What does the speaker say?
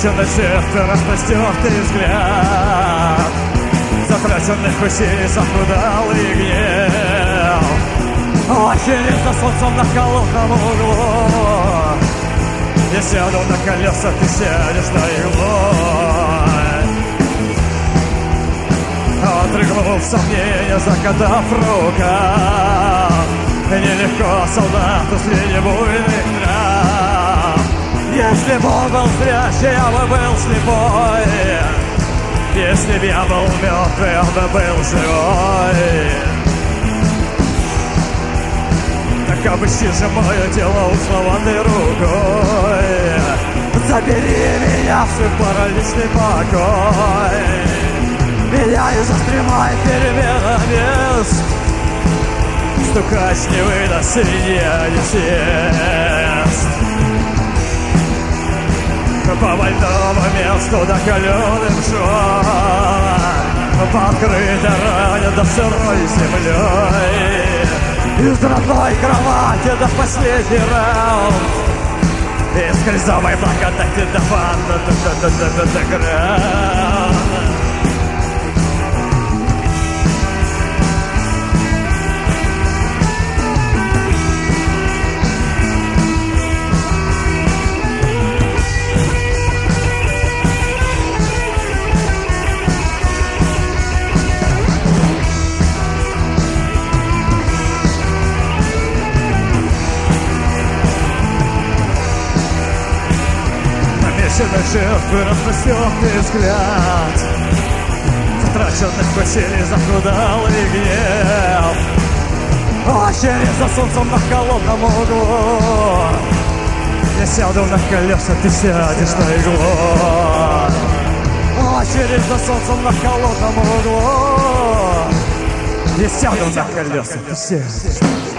Затраченный сердце, распростертый взгляд, затраченных усилий, захудалый гнев. Очередь за солнцем на холодном углу. Я сяду на колеса, ты сядешь на иглой. Отрыгнув сомнения, закатав рукав, нелегко солдату среди буйных трав. Если б он был зрячий, я бы был слепой. Если б я был мертвый, он бы был живой. Так обыщи же мое тело узловатой рукой. Забери меня в свой параличный покой. Меня из-за стремает перемена мест. Стукач не выдаст среди анисест. По больному месту до каленым жжет, по открытой ране до сырой землей. Из родной кровати до последний раунд, из скользовой благодати до ванны до граунд. Замеченной жертвы, распростертый взгляд, затраченных усилий, захудалый гнев. Очередь за солнцем на холодном углу. Я сяду на колеса, ты сядешь на иглу. Очередь за солнцем на холодном углу. Я сяду на колеса, ты сядешь.